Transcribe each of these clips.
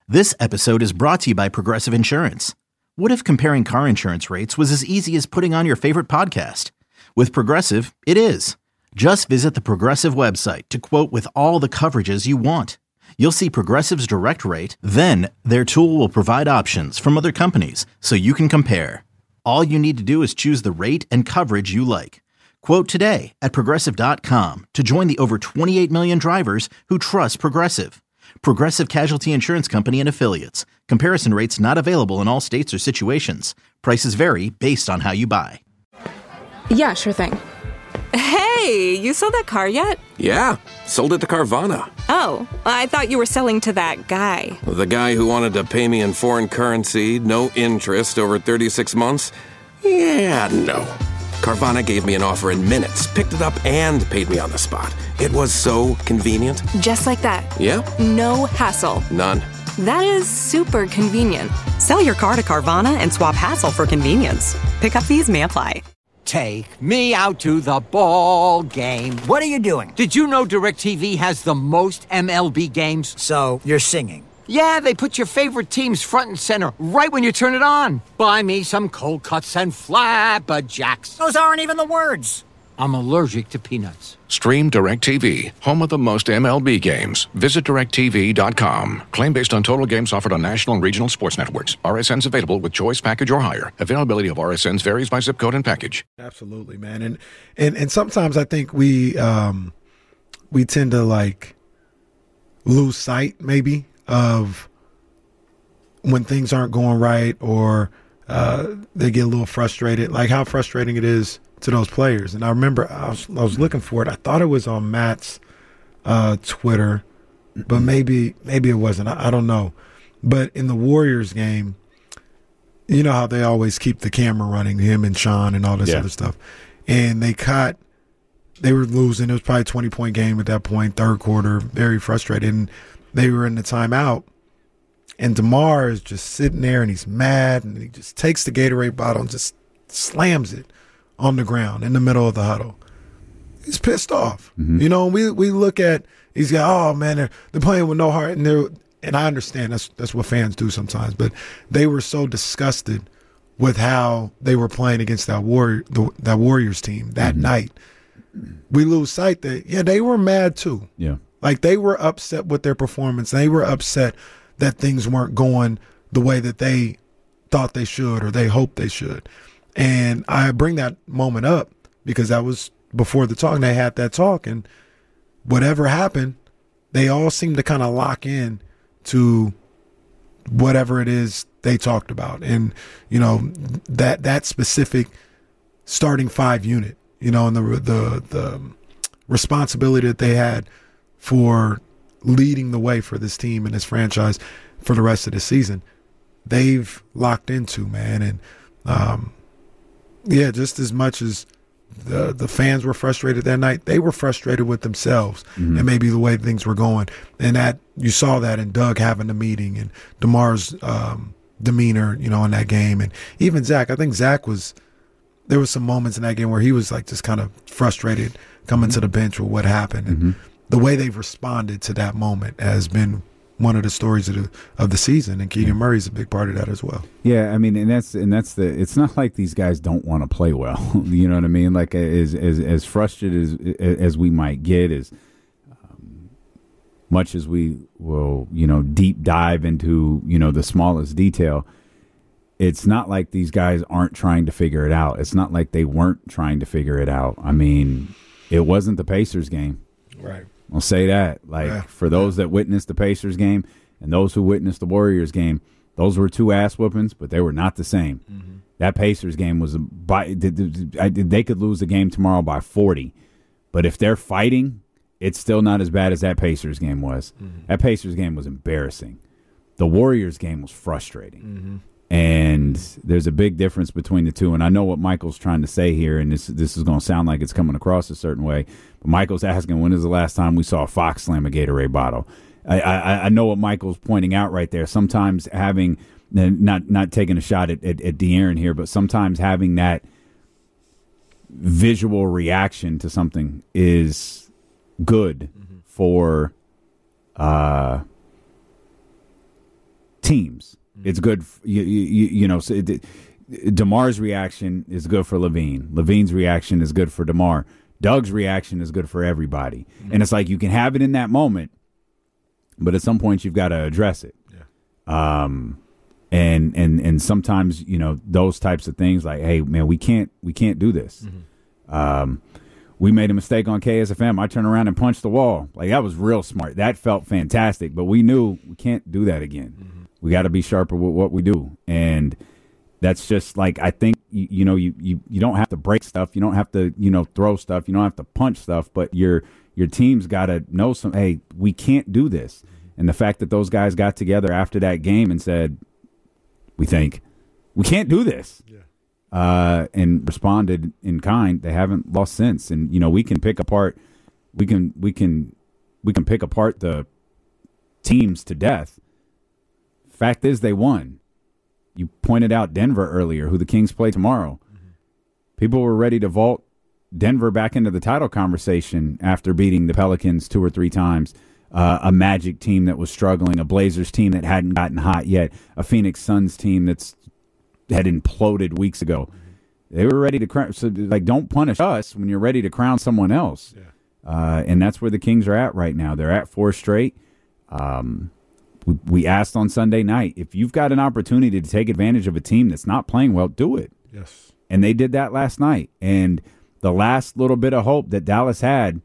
This episode is brought to you by Progressive Insurance. What if comparing car insurance rates was as easy as putting on your favorite podcast? With Progressive, it is. Just visit the Progressive website to quote with all the coverages you want. You'll see Progressive's direct rate, then their tool will provide options from other companies so you can compare. All you need to do is choose the rate and coverage you like. Quote today at Progressive.com to join the over 28 million drivers who trust Progressive. Progressive Casualty Insurance Company and Affiliates. Comparison rates not available in all states or situations. Prices vary based on how you buy. Yeah, sure thing. Hey, you sold that car yet? Yeah, sold it to Carvana. Oh, I thought you were selling to that guy. The guy who wanted to pay me in foreign currency, no interest, over 36 months? Yeah, no. Carvana gave me an offer in minutes, picked it up, and paid me on the spot. It was so convenient. Just like that. Yeah? No hassle. None. That is super convenient. Sell your car to Carvana and swap hassle for convenience. Pickup fees may apply. Take me out to the ball game. What are you doing? Did you know DirecTV has the most MLB games? So, you're singing. Yeah, they put your favorite teams front and center right when you turn it on. Buy me some cold cuts and flapjacks. Those aren't even the words. I'm allergic to peanuts. Stream DirecTV, home of the most MLB games. Visit DirecTV.com. Claim based on total games offered on national and regional sports networks. RSNs available with choice package or higher. Availability of RSNs varies by zip code and package. Absolutely, man. And sometimes I think we tend to like lose sight maybe of when things aren't going right, or they get a little frustrated, like how frustrating it is to those players. And I remember I was looking for it. I thought it was on Matt's Twitter, but maybe it wasn't. I don't know. But in the Warriors game, you know how they always keep the camera running, him and Sean and all this other stuff. And they were losing. It was probably a 20-point game at that point, third quarter, very frustrated. And they were in the timeout. And DeMar is just sitting there, and he's mad, and he just takes the Gatorade bottle and just slams it on the ground in the middle of the huddle. He's pissed off. Mm-hmm. You know, we look at, he's got, oh man, they're playing with no heart, and I understand that's what fans do sometimes, but they were so disgusted with how they were playing against that Warriors team that night. We lose sight that they were mad too. Yeah, like they were upset with their performance. They were upset that things weren't going the way that they thought they should or they hoped they should. And I bring that moment up because that was before the talk, and they had that talk, and whatever happened, they all seemed to kind of lock in to whatever it is they talked about. And, you know, that specific starting five unit, you know, and the responsibility that they had for leading the way for this team and this franchise for the rest of the season, they've locked into, man. And, just as much as the fans were frustrated that night, they were frustrated with themselves and maybe the way things were going. And that you saw that in Doug having the meeting and DeMar's demeanor, you know, in that game. And even Zach, I think there was some moments in that game where he was like just kind of frustrated coming to the bench with what happened. And the way they've responded to that moment has been one of the stories of the season, and Keegan Murray's a big part of that as well. Yeah, I mean, and that's it's not like these guys don't want to play well. You know what I mean? Like as frustrated as we might get, as much as we will, you know, deep dive into, you know, the smallest detail, it's not like these guys aren't trying to figure it out. It's not like they weren't trying to figure it out. I mean, it wasn't the Pacers game. Right. I'll say that. Like, for those that witnessed the Pacers game and those who witnessed the Warriors game, those were two ass whoopings, but they were not the same. Mm-hmm. That Pacers game was they could lose the game tomorrow by 40, but if they're fighting, it's still not as bad as that Pacers game was. Mm-hmm. That Pacers game was embarrassing. The Warriors game was frustrating. Mm-hmm. And there's a big difference between the two. And I know what Michael's trying to say here, and this is going to sound like it's coming across a certain way. But Michael's asking, when is the last time we saw a Fox slam a Gatorade bottle? I know what Michael's pointing out right there. Sometimes having, not taking a shot at De'Aaron here, but sometimes having that visual reaction to something is good for teams. It's good. So DeMar's reaction is good for Levine. Levine's reaction is good for DeMar. Doug's reaction is good for everybody. And it's like you can have it in that moment, but at some point you've got to address it. Yeah. And sometimes, those types of things like, hey, man, we can't do this. We made a mistake on KSFM. I turned around and punched the wall. Like, that was real smart. That felt fantastic, but we knew we can't do that again. We got to be sharper with what we do. And that's just like, I think, you don't have to break stuff. You don't have to, throw stuff. You don't have to punch stuff, but your team's got to know hey, we can't do this. And the fact that those guys got together after that game and said, we think we can't do this. And responded in kind. They haven't lost since. And we can pick apart. We can pick apart the teams to death. Fact is, they won. You pointed out Denver earlier, who the Kings play tomorrow. People were ready to vault Denver back into the title conversation after beating the Pelicans 2 or 3 times. A Magic team that was struggling, a Blazers team that hadn't gotten hot yet, a Phoenix Suns team had imploded weeks ago. They were ready to crown. So, don't punish us when you're ready to crown someone else. And that's where the Kings are at right now. They're at 4 straight. We asked on Sunday night, if you've got an opportunity to take advantage of a team that's not playing well, do it. Yes. And they did that last night. And the last little bit of hope that Dallas had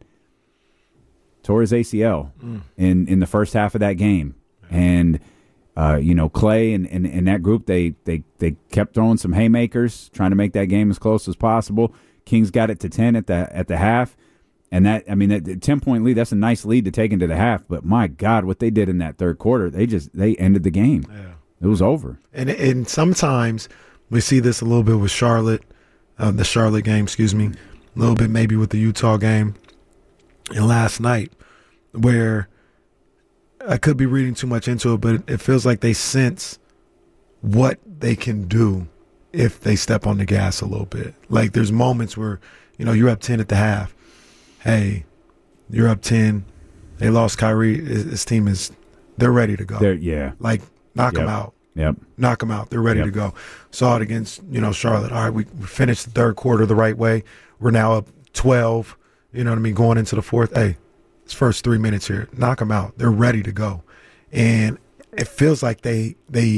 tore his ACL in the first half of that game. And Clay and that group, they kept throwing some haymakers, trying to make that game as close as possible. Kings got it to 10 at the half. And that 10-point lead, that's a nice lead to take into the half. But my God, what they did in that third quarter, they ended the game. Yeah. It was over. And sometimes we see this a little bit with Charlotte, the Charlotte game, a little bit maybe with the Utah game. And last night, where I could be reading too much into it, but it feels like they sense what they can do if they step on the gas a little bit. Like, there's moments where, you're up 10 at the half. Hey, you're up 10. They lost Kyrie. His team they're ready to go. Knock them out. Yep. Knock them out. They're ready to go. Saw it against, Charlotte. All right, we finished the third quarter the right way. We're now up 12, going into the fourth. Hey, it's first 3 minutes here. Knock them out. They're ready to go. And it feels like they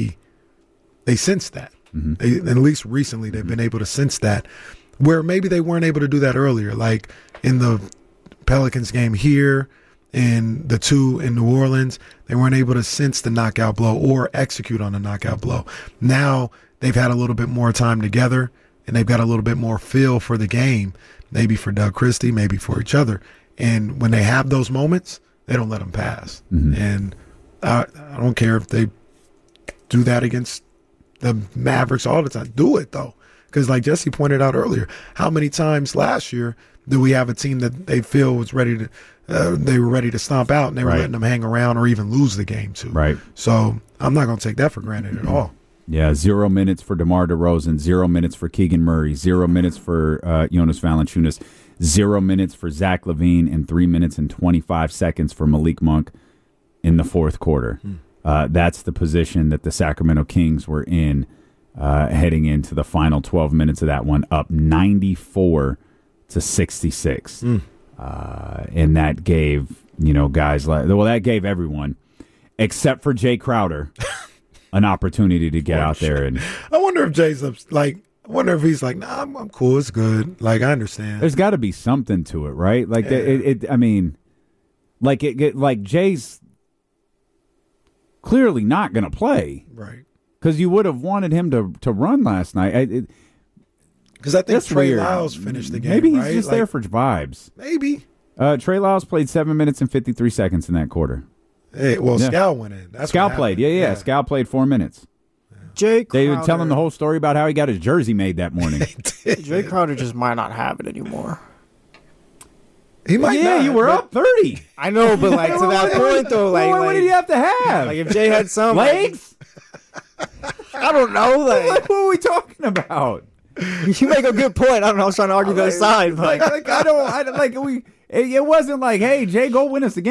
sense that. At least recently they've been able to sense that, where maybe they weren't able to do that earlier. Like in the Pelicans game here and the 2 in New Orleans, they weren't able to sense the knockout blow or execute on the knockout blow. Now they've had a little bit more time together and they've got a little bit more feel for the game, maybe for Doug Christie, maybe for each other. And when they have those moments, they don't let them pass. And I don't care if they do that against the Mavericks all the time. Do it, though. Because like Jesse pointed out earlier, how many times last year did we have a team that they feel was ready to they were ready to stomp out and they were letting them hang around or even lose the game too. Right. So I'm not going to take that for granted at all. Yeah, 0 minutes for DeMar DeRozan, 0 minutes for Keegan Murray, 0 minutes for Jonas Valanciunas, 0 minutes for Zach LaVine, and 3 minutes and 25 seconds for Malik Monk in the fourth quarter. That's the position that the Sacramento Kings were in heading into the final 12 minutes of that one, up 94-66. And that gave, guys that gave everyone, except for Jay Crowder, an opportunity to get out there. And I wonder if Jay's I wonder if he's like, nah, I'm cool, it's good. Like, I understand. There's got to be something to it, right? Like, Jay's clearly not going to play. Right. Because you would have wanted him to run last night. Because I think Trey Lyles finished the game. Maybe he's just there for vibes. Maybe. Trey Lyles played 7 minutes and 53 seconds in that quarter. Hey, Scal went in. Scal played. Yeah. Scal played 4 minutes. Jay Crowder. They would tell him the whole story about how he got his jersey made that morning. Jay Crowder just might not have it anymore. He might not. Yeah, you were up 30. I know, but to that point, though, what did you have to have? Like, if Jay had some legs? I don't know. What are we talking about? You make a good point. I don't know. I was trying to argue the other side, but it wasn't like, hey, Jay, go win us the game.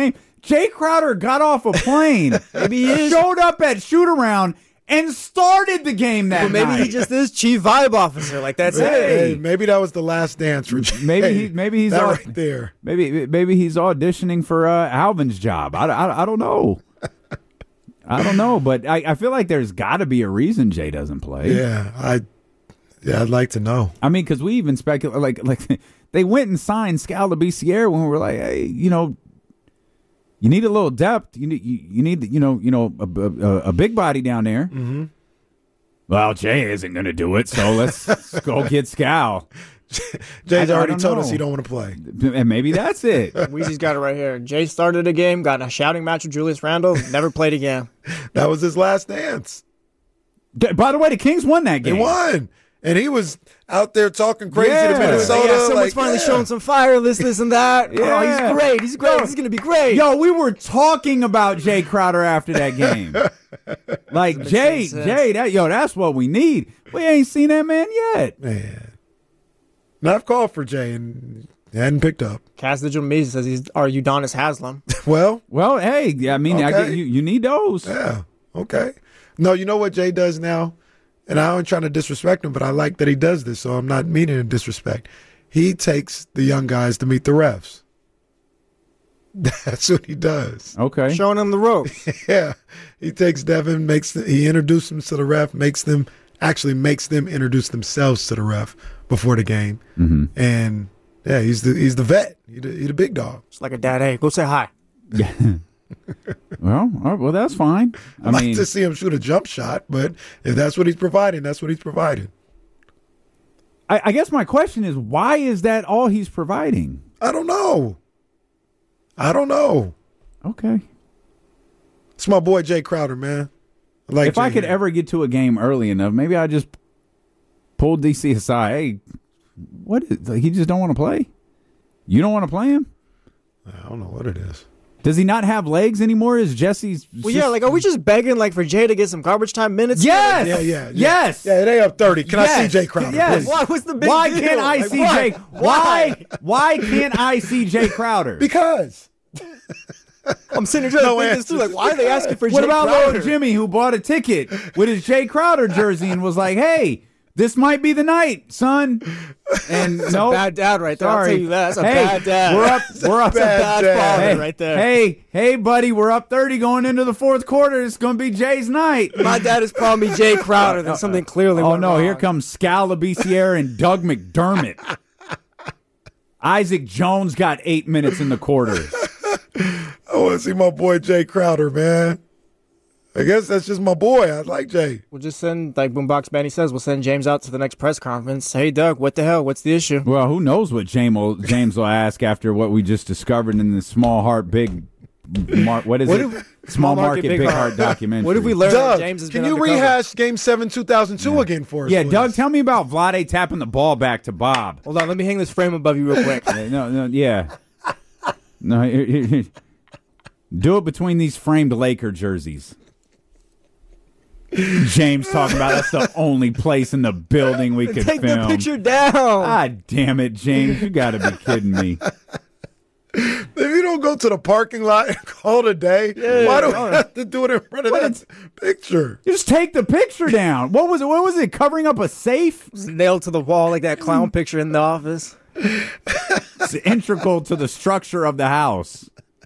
Jay Crowder got off a plane, maybe he showed up at shoot-around and started the game that Well, maybe night. he just is chief vibe officer. Like that's it. Hey, maybe that was the last dance for Jay. Maybe he's that all, right there. Maybe he's auditioning for Alvin's job. I don't know. I don't know, but I feel like there's got to be a reason Jay doesn't play. Yeah, I'd like to know. I mean, because we even speculate like they went and signed Scalabiciere when we were like, hey, you need a little depth. You need a big body down there. Mm-hmm. Well, Jay isn't going to do it, so let's go get Scal. Jay's I already don't told know. us he don't want to play. And maybe that's it. Weezy's got it right here. Jay started a game, got in a shouting match with Julius Randle, never played again. That was his last dance. By the way, the Kings won that game. They won. And he was out there talking crazy Yeah. to Minnesota. Yeah, someone's finally showing some fire, this and that. Yeah. Oh, he's great. He's great. He's going to be great. Yo, we were talking about Jay Crowder after that game. Like Jay, that's what we need. We ain't seen that man yet. Man. Now I've called for Jay and he hadn't picked up. Cass Digital Media says he's our Udonis Haslam. Well, hey, I mean, I Okay. get you need those. yeah, okay. No, you know what Jay does now? And I ain't trying to disrespect him, but I like that he does this, so I'm not meaning to disrespect. He takes the young guys to meet the refs. That's what he does. Okay. Showing them the ropes. Yeah. He takes Devin, he introduces them to the ref, makes them introduce themselves to the ref before the game. Mm-hmm. And yeah, he's the vet. He's the big dog. It's like a dad. Hey, go say hi. Yeah. Well, all right, well, that's fine. I I'd mean, like to see him shoot a jump shot, but if that's what he's providing, that's what he's providing. I guess my question is, why is that all he's providing? I don't know. Okay. It's my boy Jay Crowder, man. If I could ever get to a game early enough, maybe I just pull DC aside. Hey, what is he just don't want to play? You don't want to play him? I don't know what it is. Does he not have legs anymore? Is Jesse's? Well, yeah, like, are we just begging, like, for Jay to get some garbage time minutes? Yes. Yeah. Yes. Yeah, they up 30. Can I see Yes. Jay Crowder? Yes. Please? Why? What's the big Why deal? can't I Like, see why? Jay? Why can't I see Jay Crowder? Because. I'm sitting here trying to think this through. Like, why are they asking for Jay Crowder? What about little Jimmy who bought a ticket with his Jay Crowder jersey and was like, "Hey, this might be the night, son." And That's a bad dad right there. I'll Sorry. tell you that. That's a Hey, bad dad. We're up. That's a bad father Hey, right there. Hey, buddy, we're up 30 going into the fourth quarter. It's going to be Jay's night. My dad is calling me Jay Crowder. Then something clearly Oh went no! wrong. Here comes Scalabiciere and Doug McDermott. Isaac Jones got 8 minutes in the quarter. I want to see my boy Jay Crowder, man. I guess that's just my boy. I like Jay. We'll just send, like Boombox Benny says, we'll send James out to the next press conference. Hey, Doug, what the hell? What's the issue? Well, who knows what James will ask after what we just discovered in the Small Heart Big Mark. What is it? Small Market Big Heart documentary. What have we learned? Doug, that James has can been you undercover? rehash Game 7 2002 again for us? Yeah, please? Doug, tell me about Vlade tapping the ball back to Bob. Hold on, let me hang this frame above you real quick. No, yeah. No, here. Do it between these framed Laker jerseys. James talking about that's the only place in the building we could Take film. the picture down. God damn it, James. You got to be kidding me. If you don't go to the parking lot and call it a day, why do we have to do it in front of that picture? Just take the picture down. What was it? Covering up a safe? It's nailed to the wall like that clown picture in the office. It's integral to the structure of the house.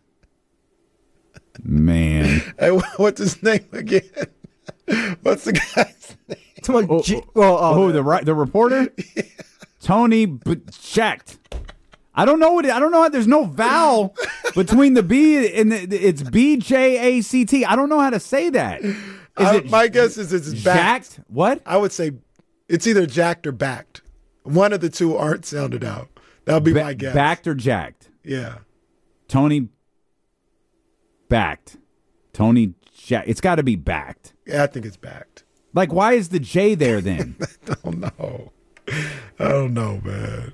Man. Hey, what's his name again? What's the guy's name? The reporter? Tony Bchacht. I don't know how there's no vowel between the B and it's BJACT. I don't know how to say that. My guess is it's backed. Jacked? What? I would say it's either jacked or backed. One of the two aren't sounded out. That would be my guess. Backed or jacked? Yeah. Tony backed. Tony jacked. It's got to be backed. Yeah, I think it's backed. Like, why is the J there then? I don't know, man.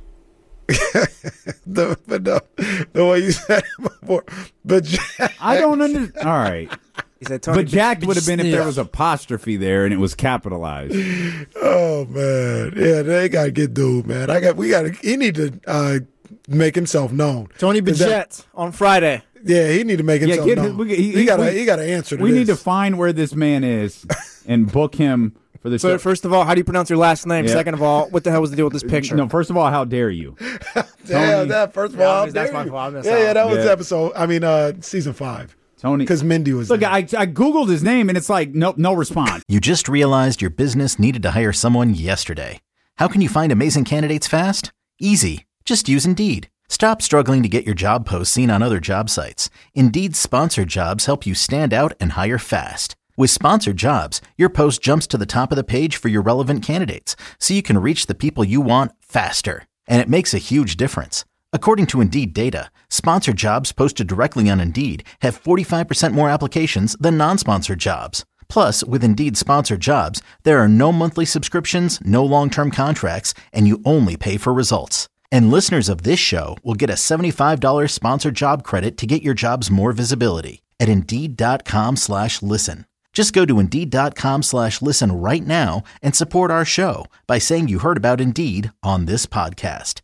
the way you said it before. But I don't understand. All right. He said Tony but jacked would have been if there was apostrophe there and it was capitalized. Oh man, yeah, they gotta get dude, man. He need to make himself known. Tony Bajette on Friday. Yeah, he need to make himself known. He got to answer to We this. need to find where this man is and book him for the show. So first of all, how do you pronounce your last name? Yeah. Second of all, what the hell was the deal with this picture? No, first of all, how dare you? First of all, that's my fault. That was season 5. Tony, because Mindy was look. there. I Googled his name and it's like no response. You just realized your business needed to hire someone yesterday. How can you find amazing candidates fast? Easy. Just use Indeed. Stop struggling to get your job posts seen on other job sites. Indeed's sponsored jobs help you stand out and hire fast. With sponsored jobs, your post jumps to the top of the page for your relevant candidates, so you can reach the people you want faster. And it makes a huge difference. According to Indeed data, sponsored jobs posted directly on Indeed have 45% more applications than non-sponsored jobs. Plus, with Indeed sponsored jobs, there are no monthly subscriptions, no long-term contracts, and you only pay for results. And listeners of this show will get a $75 sponsored job credit to get your jobs more visibility at Indeed.com/listen. Just go to Indeed.com/listen right now and support our show by saying you heard about Indeed on this podcast.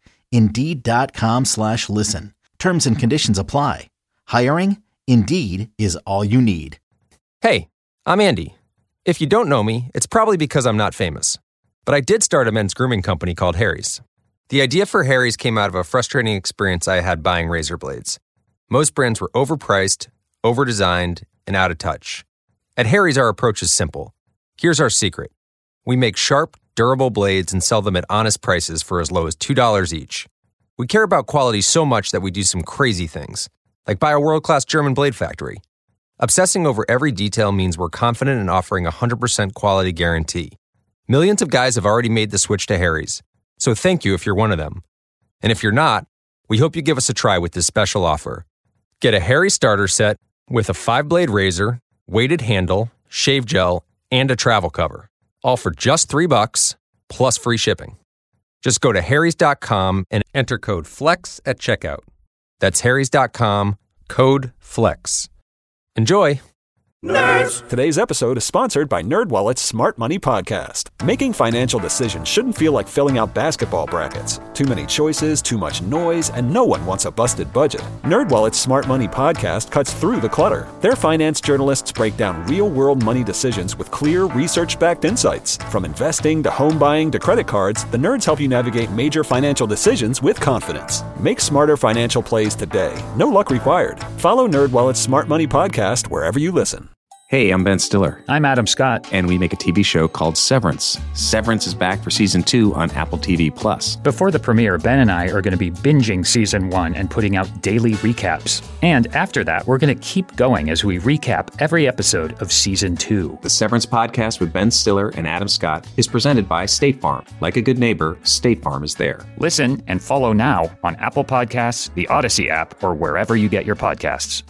Indeed.com/listen. Terms and conditions apply. Hiring? Indeed is all you need. Hey, I'm Andy. If you don't know me, it's probably because I'm not famous. But I did start a men's grooming company called Harry's. The idea for Harry's came out of a frustrating experience I had buying razor blades. Most brands were overpriced, overdesigned, and out of touch. At Harry's, our approach is simple. Here's our secret. We make sharp, durable blades and sell them at honest prices for as low as $2 each. We care about quality so much that we do some crazy things, like buy a world-class German blade factory. Obsessing over every detail means we're confident in offering a 100% quality guarantee. Millions of guys have already made the switch to Harry's, so thank you if you're one of them. And if you're not, we hope you give us a try with this special offer. Get a Harry starter set with a 5-blade razor, weighted handle, shave gel, and a travel cover. All for just $3 plus free shipping. Just go to harrys.com and enter code FLEX at checkout. That's harrys.com, code FLEX. Enjoy! Nerds! Today's episode is sponsored by NerdWallet's Smart Money Podcast. Making financial decisions shouldn't feel like filling out basketball brackets. Too many choices, too much noise, and no one wants a busted budget. NerdWallet's Smart Money Podcast cuts through the clutter. Their finance journalists break down real-world money decisions with clear, research-backed insights. From investing to home buying to credit cards, the nerds help you navigate major financial decisions with confidence. Make smarter financial plays today. No luck required. Follow NerdWallet's Smart Money Podcast wherever you listen. Hey, I'm Ben Stiller. I'm Adam Scott. And we make a TV show called Severance. Severance is back for Season 2 on Apple TV+. Before the premiere, Ben and I are going to be binging Season 1 and putting out daily recaps. And after that, we're going to keep going as we recap every episode of Season 2. The Severance podcast with Ben Stiller and Adam Scott is presented by State Farm. Like a good neighbor, State Farm is there. Listen and follow now on Apple Podcasts, the Odyssey app, or wherever you get your podcasts.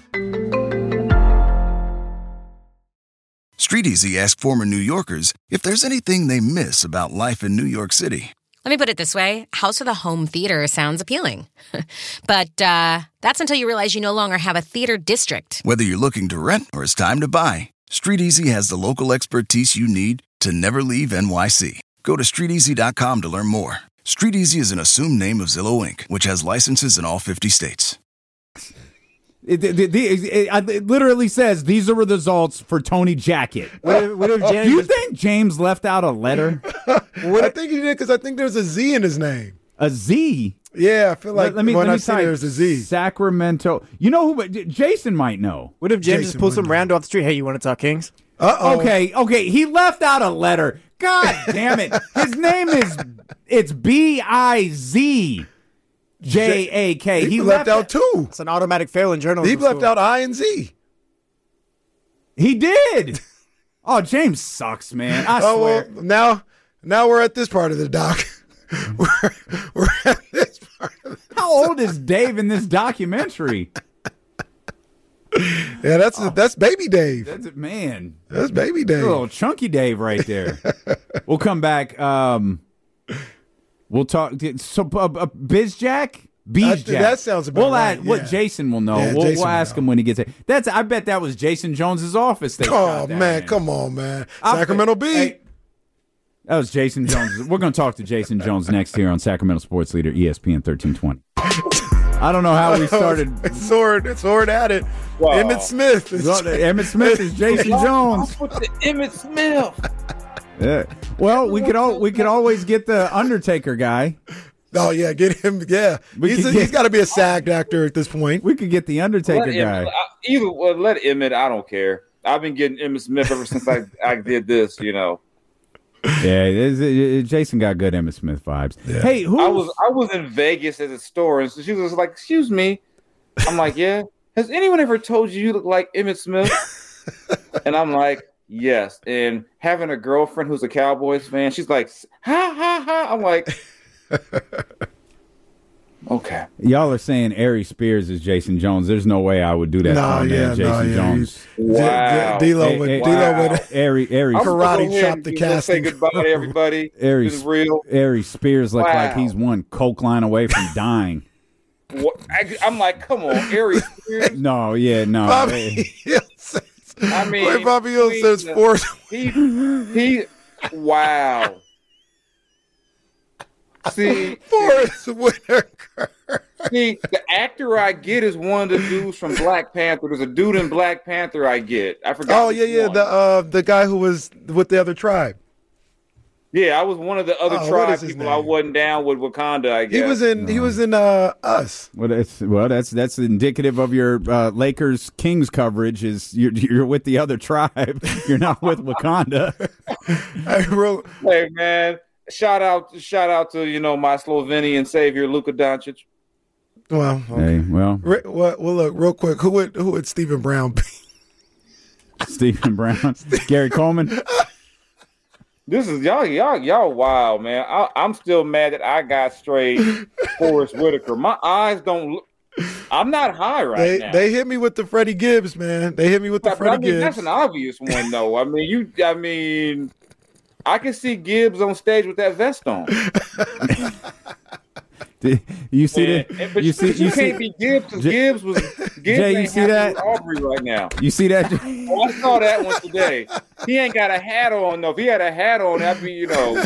StreetEasy asked former New Yorkers if there's anything they miss about life in New York City. Let me put it this way. House with a home theater sounds appealing. But that's until you realize you no longer have a theater district. Whether you're looking to rent or it's time to buy, StreetEasy has the local expertise you need to never leave NYC. Go to StreetEasy.com to learn more. StreetEasy is an assumed name of Zillow Inc., which has licenses in all 50 states. It literally says these are the results for Tony Jacket. What if Do you think James left out a letter? I think he did because I think there's a Z in his name. A Z? Yeah, I feel like let me see there's a Z. Sacramento. You know who? Jason might know. What if James just pulls some rando off the street? Hey, you want to talk Kings? Uh-oh. Okay. He left out a letter. God damn it. His name it's B-I-Z. J-A-K. He left out two. It's an automatic fail in journalism. He left out I and Z. He did. Oh, James sucks, man. I swear. Well, now we're at this part of the doc. we're at this part of the How old is Dave in this documentary? Yeah, that's baby Dave. That's man. That's baby Dave. Little chunky Dave right there. We'll come back. We'll talk. So, BizJack? BizJack. That sounds about right. What Jason will know. Yeah, we'll ask him when he gets there. I bet that was Jason Jones's office. Oh, man. Come on, man. Sacramento Bee. Hey, that was Jason Jones. We're going to talk to Jason Jones next here on Sacramento Sports Leader, ESPN 1320. I don't know how we started. Sword at it. Wow. Emmitt Smith. Emmitt Smith is Jason Jones. What's the Emmitt Smith? Yeah. Well, we could always get the Undertaker guy. Oh yeah, get him. Yeah, he's got to be a SAG actor at this point. We could get the Undertaker guy. Let Emmett. I don't care. I've been getting Emmitt Smith ever since I did this. Yeah, Jason got good Emmitt Smith vibes. Yeah. Hey, I was in Vegas at a store, and so she was like, "Excuse me." I'm like, "Yeah." Has anyone ever told you look like Emmitt Smith? And I'm like, yes. And having a girlfriend who's a Cowboys fan, she's like, ha ha ha. I'm like, okay. Y'all are saying Ari Spears is Jason Jones. There's no way I would do that. Jason Jones. Wow. D-Lo would Ari karate chop the casting. Say goodbye to everybody. Ari Spears looked like he's one coke line away from dying. I'm like, come on, Ari Spears. No. Bobby Hill I mean, Bobby Hill says Forrest. He wow. See, Forrest Whitaker. See, the actor I get is one of the dudes from Black Panther. There's a dude in Black Panther I get. I forgot. Oh yeah. The guy who was with the other tribe. Yeah, I was one of the other tribe people. I wasn't down with Wakanda. I guess he was in Us. Well, that's indicative of your Lakers Kings coverage. Is you're with the other tribe. You're not with Wakanda. Hey man, shout out to my Slovenian savior Luka Doncic. Well, okay. Hey, well, look real quick. Who would Stephen Brown be? Stephen Brown, Gary Coleman. This is y'all wild, man. I'm still mad that I got straight Forrest Whitaker. My eyes don't look. I'm not high now. They hit me with the Freddie Gibbs, man. Gibbs. That's an obvious one, though. I mean, I can see Gibbs on stage with that vest on. You see that? But you can't be Gibbs because Gibbs Jay, you see that? Aubrey right now. You see that? Oh, I saw that one today. He ain't got a hat on though. If he had a hat on, that'd be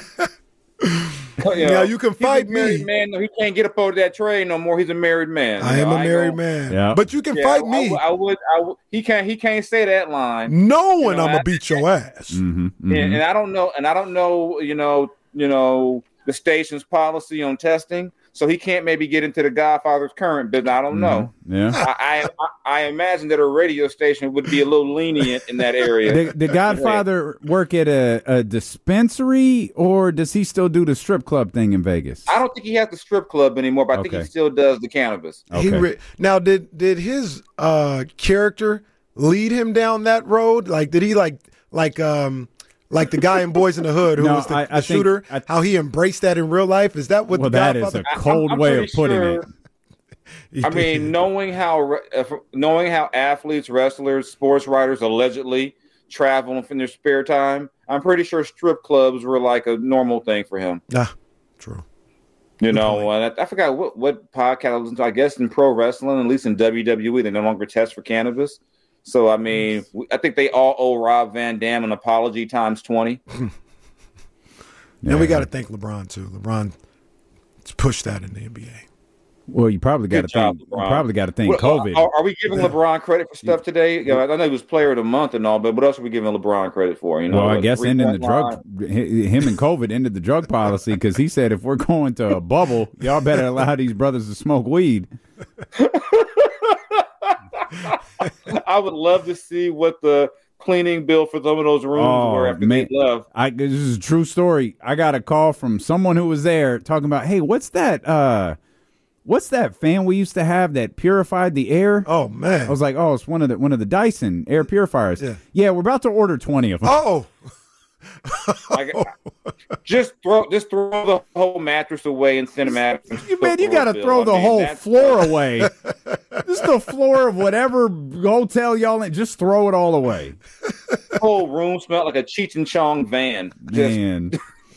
Yeah, you can fight me, man. No, he can't get up over that train no more. He's a married man. I am a married man. Yeah. But you can fight me. I would. He can't say that line. No one. I'm gonna beat your ass. Mm-hmm, mm-hmm. And I don't know. The station's policy on testing. So he can't maybe get into the Godfather's current business. I don't know. Yeah, I imagine that a radio station would be a little lenient in that area. The Godfather work at a dispensary, or does he still do the strip club thing in Vegas? I don't think he has the strip club anymore, but I think he still does the cannabis. Okay. Now, did his character lead him down that road? Like, did he like the guy in Boys in the Hood who was the shooter, how he embraced that in real life? Is that what the Godfather? That is a cold way of putting it. I mean, knowing how athletes, wrestlers, sports writers allegedly travel in their spare time, I'm pretty sure strip clubs were like a normal thing for him. True. And I forgot what podcast I listened to. I guess in pro wrestling, at least in WWE, they no longer test for cannabis. So, I mean, I think they all owe Rob Van Dam an apology times 20. And we got to thank LeBron, too. LeBron pushed that in the NBA. Well, you probably got to thank COVID. Are we giving LeBron credit for stuff today? I know he was player of the month and all, but what else are we giving LeBron credit for? Well, I guess him and COVID ended the drug policy because he said if we're going to a bubble, y'all better allow these brothers to smoke weed. I would love to see what the cleaning bill for some of those rooms were after they left. This is a true story. I got a call from someone who was there talking about, hey, what's that fan we used to have that purified the air? Oh man. I was like, it's one of the Dyson air purifiers. Yeah, we're about to order 20 of them. Oh. Just throw the whole mattress away and send them out. You got to throw the whole floor away. Just the floor of whatever hotel y'all in. Just throw it all away. The whole room smelled like a Cheech and Chong van. Man.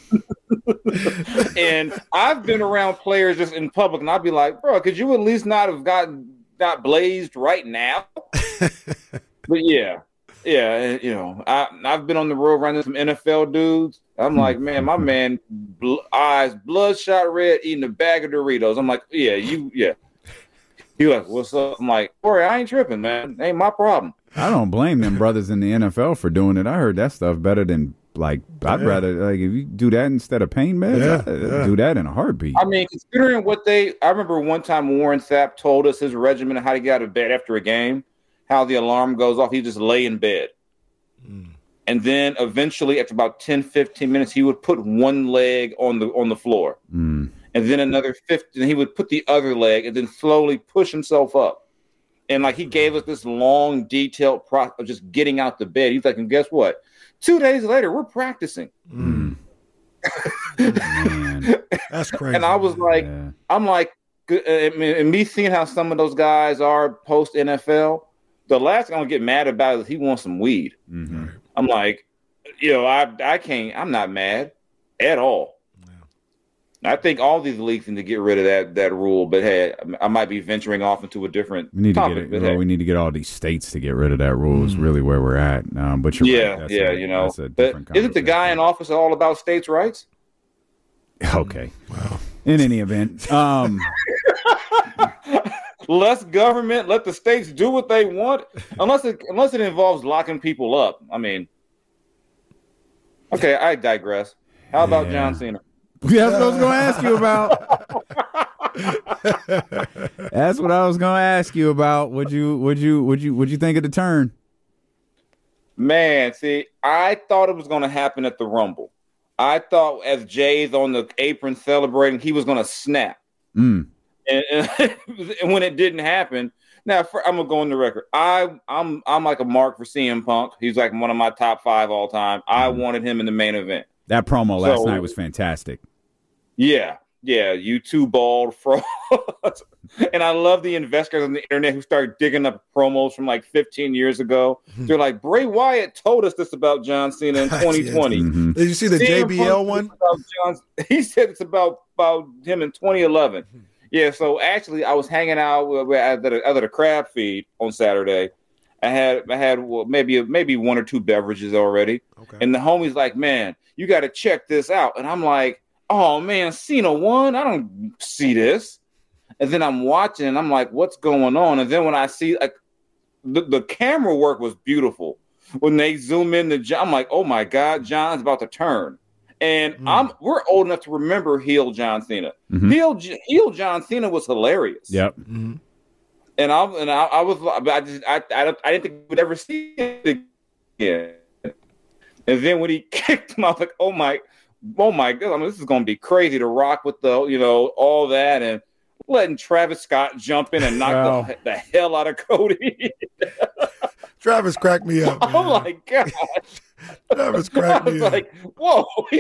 And I've been around players just in public, and I'd be like, bro, could you at least not blazed right now? But yeah, I've been on the road running some NFL dudes. I'm like, man, my man, eyes bloodshot red, eating a bag of Doritos. I'm like, yeah. He like, what's up? I'm like, Corey, I ain't tripping, man. Ain't my problem. I don't blame them brothers in the NFL for doing it. I heard that stuff better than I'd rather if you do that instead of pain meds, do that in a heartbeat. I mean, considering I remember one time Warren Sapp told us his regimen of how to get out of bed after a game, how the alarm goes off. He just lay in bed. And then eventually, after about 10, 15 minutes, he would put one leg on the floor. And then another 15, he would put the other leg and then slowly push himself up. And like he gave us this long, detailed process of just getting out the bed. He's like, and guess what? 2 days later, we're practicing. That's crazy. And I was like, I'm like, and me seeing how some of those guys are post NFL, the last thing I'm gonna get mad about is he wants some weed. I'm like, I can't. I'm not mad at all. I think all these leagues need to get rid of that rule, but hey, I might be venturing off into a different topic. We need to get all these states to get rid of that rule. Is really where we're at. But you're right. But isn't the guy in office all about states' rights? Okay. Well, in any event, less government, let the states do what they want, unless it involves locking people up. I mean, okay, I digress. How about John Cena? That's what I was going to ask you about. That's what I was going to ask you about. Would you think of the turn? Man, see, I thought it was going to happen at the Rumble. I thought as Jay's on the apron celebrating, he was going to snap. And when it didn't happen, now I'm gonna go on the record. I'm like a mark for CM Punk. He's like one of my top 5 all time. I wanted him in the main event. That promo last night was fantastic. Yeah, you two bald frauds. And I love the investors on the internet who started digging up promos from like 15 years ago. They're like, Bray Wyatt told us this about John Cena in 2020. Did you see the JBL one? He said it's about him in 2011. Yeah, so actually I was hanging out at the crab feed on Saturday. I had maybe 1 or 2 beverages already. Okay. And the homie's like, man, you got to check this out. And I'm like, oh, man, Cena won? I don't see this. And then I'm watching, and I'm like, what's going on? And then when I see, like, the camera work was beautiful. When they zoom in, I'm like, oh, my God, John's about to turn. And we're old enough to remember heel John Cena. Heel John Cena was hilarious. Yep. And I didn't think we would ever see it again. And then when he kicked him, I was like, oh my God, I mean, this is going to be crazy to rock with all that and letting Travis Scott jump in and knock the hell out of Cody. Travis cracked me up. Man. Oh my gosh. Travis cracked me up. Like, whoa.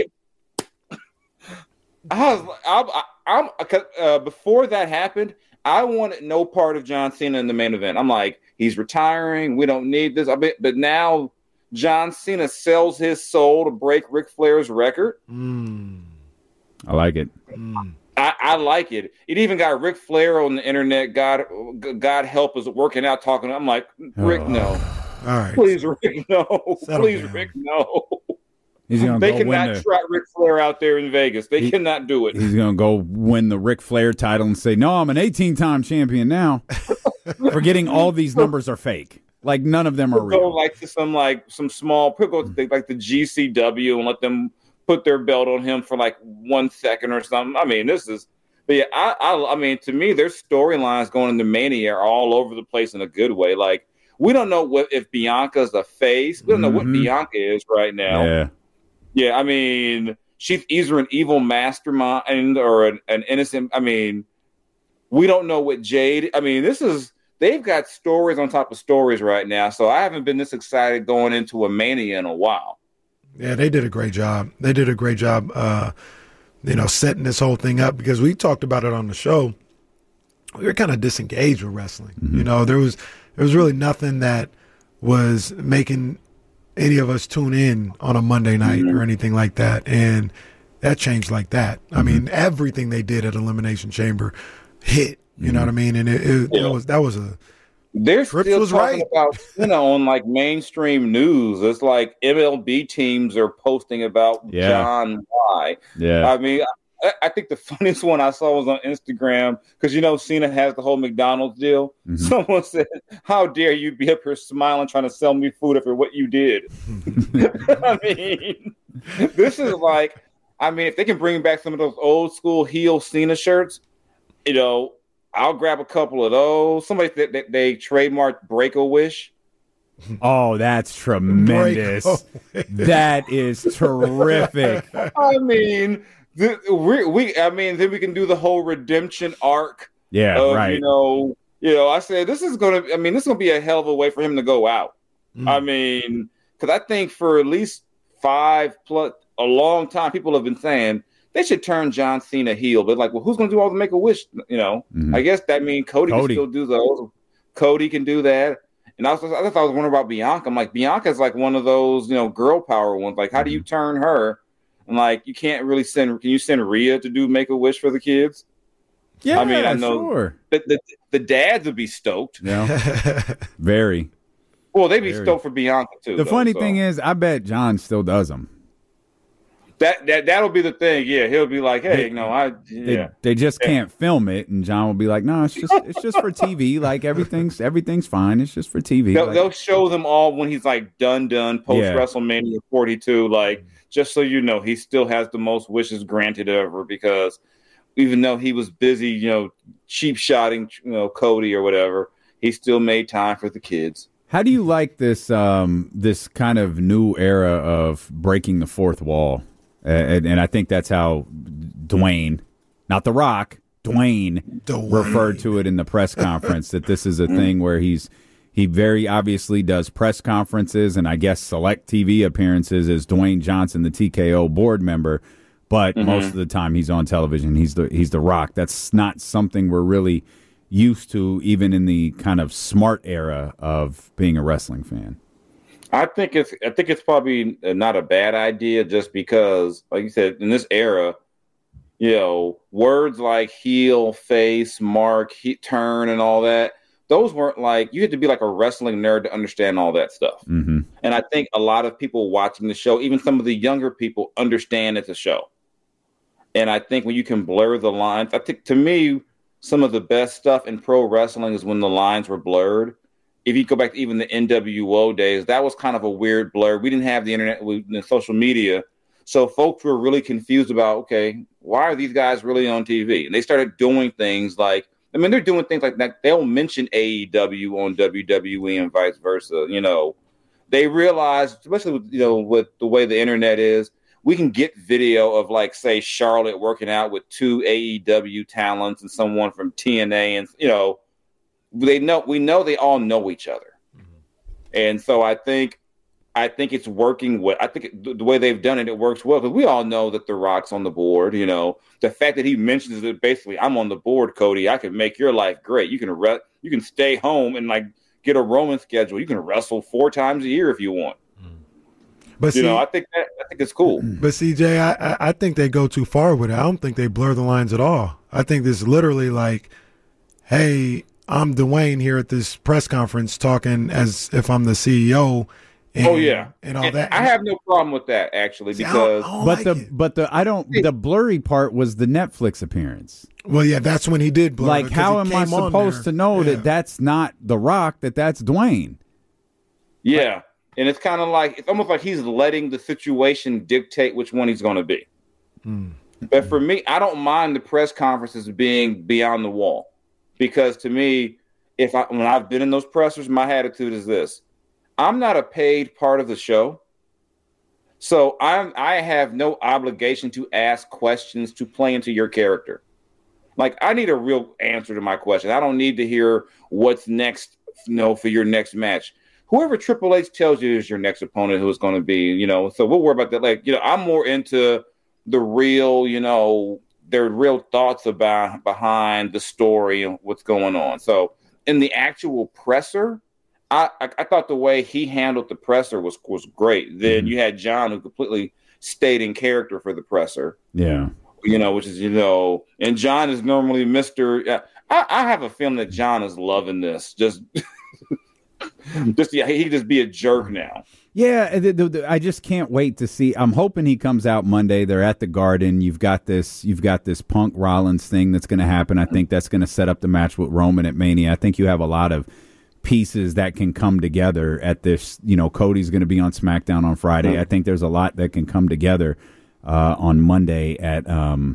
Before that happened, I wanted no part of John Cena in the main event. I'm like, he's retiring. We don't need this. But now John Cena sells his soul to break Ric Flair's record. I like it. I like it. It even got Ric Flair on the internet. God help us working out, talking. I'm like, Rick, no. All right. Please, Rick, no. Please, Rick, no. They cannot trot Ric Flair out there in Vegas. They cannot do it. He's going to go win the Ric Flair title and say, no, I'm an 18-time champion now. Forgetting all these numbers are fake. Like, none of them are real. Go like to some small people, like the GCW, and let them put their belt on him for like 1 second or something. I mean, I mean, to me, their storylines going into Mania are all over the place in a good way. Like, we don't know if Bianca's a face. We don't know what Bianca is right now. Yeah, I mean, she's either an evil mastermind or an innocent. I mean, we don't know what Jade. I mean, they've got stories on top of stories right now. So I haven't been this excited going into a Mania in a while. Yeah, they did a great job. Setting this whole thing up, because we talked about it on the show. We were kind of disengaged with wrestling. There was really nothing that was making any of us tune in on a Monday night or anything like that. And that changed like that. I mean, everything they did at Elimination Chamber hit, you know what I mean? And that was a, they're still talking about, on like mainstream news. It's like MLB teams are posting about John Y. Yeah. I mean, I think the funniest one I saw was on Instagram because Cena has the whole McDonald's deal. Mm-hmm. Someone said, "How dare you be up here smiling, trying to sell me food after what you did?" I mean, this is like, if they can bring back some of those old school heel Cena shirts, I'll grab a couple of those. Somebody they trademarked Break-A-Wish. Oh, that's tremendous. That is terrific. I mean, then we can do the whole redemption arc. Yeah, right. I said this is gonna be a hell of a way for him to go out. Because I think for at least 5+ a long time, people have been saying they should turn John Cena heel. But like, well, who's gonna do all the Make-A-Wish? I guess that means Cody can still do those. Cody can do that. And I thought I was wondering about Bianca. I'm like, Bianca's like one of those, girl power ones. Like, how do you turn her? And like, you can't really can you send Rhea to do Make-A-Wish for the kids? Yeah, I know sure. The dads would be stoked. Yeah, very. Well, they'd be stoked for Bianca too. The funny thing is, I bet John still does them. That'll be the thing. Yeah, he'll be like, hey, They just can't film it, and John will be like, no, it's just for TV. Like everything's fine. It's just for TV. They'll show them all when he's like done post WrestleMania 42. Like, just so you know, he still has the most wishes granted ever because even though he was busy, cheap shotting, Cody or whatever, he still made time for the kids. How do you like this this kind of new era of breaking the fourth wall? And I think that's how Dwayne, not The Rock, Dwayne referred to it in the press conference, that this is a thing where he very obviously does press conferences and I guess select TV appearances as Dwayne Johnson, the TKO board member. But most of the time he's on television. He's the Rock. That's not something we're really used to, even in the kind of smart era of being a wrestling fan. I think it's probably not a bad idea just because, like you said, in this era, words like heel, face, mark, turn, and all that, those weren't like, you had to be like a wrestling nerd to understand all that stuff. Mm-hmm. And I think a lot of people watching the show, even some of the younger people, understand it's a show. And I think when you can blur the lines, I think to me, some of the best stuff in pro wrestling is when the lines were blurred. If you go back to even the NWO days, that was kind of a weird blur. We didn't have the internet, the social media. So folks were really confused about, okay, why are these guys really on TV? And they started doing things like, they're doing things like that. They'll mention AEW on WWE and vice versa. They realized, especially with the way the internet is, we can get video of, like, say, Charlotte working out with 2 AEW talents and someone from TNA, and we know they all know each other. And so I think it's working well. I think the way they've done it works well because we all know that The Rock's on the board. The fact that he mentions it, basically, I'm on the board, Cody. I can make your life great. You can stay home and like get a Roman schedule. You can wrestle 4 times a year if you want. But I think it's cool. But CJ, I think they go too far with it. I don't think they blur the lines at all. I think this is literally like, hey, I'm Dwayne here at this press conference talking as if I'm the CEO. And, and all that. I have no problem with that actually because the blurry part was the Netflix appearance. Well, yeah, that's when he did blur. Like, how am I supposed to know that that's not The Rock, that's Dwayne? Yeah. And it's kind of like, it's almost like he's letting the situation dictate which one he's going to be. But for me, I don't mind the press conferences being beyond the wall. Because to me, when I've been in those pressers, my attitude is this. I'm not a paid part of the show. So I have no obligation to ask questions to play into your character. Like, I need a real answer to my question. I don't need to hear what's next, for your next match. Whoever Triple H tells you is your next opponent who is going to be, so we'll worry about that. Like, I'm more into the real, their real thoughts behind the story and what's going on. So in the actual presser, I thought the way he handled the presser was great. Then you had John, who completely stayed in character for the presser. Yeah. Which is, and John is normally Mr. I have a feeling that John is loving this. He just be a jerk now. Yeah, I just can't wait to see. I'm hoping he comes out Monday. They're at the Garden. You've got this Punk Rollins thing that's going to happen. I think that's going to set up the match with Roman at Mania. I think you have a lot of pieces that can come together at this. Cody's going to be on SmackDown on Friday. I think there's a lot that can come together on Monday at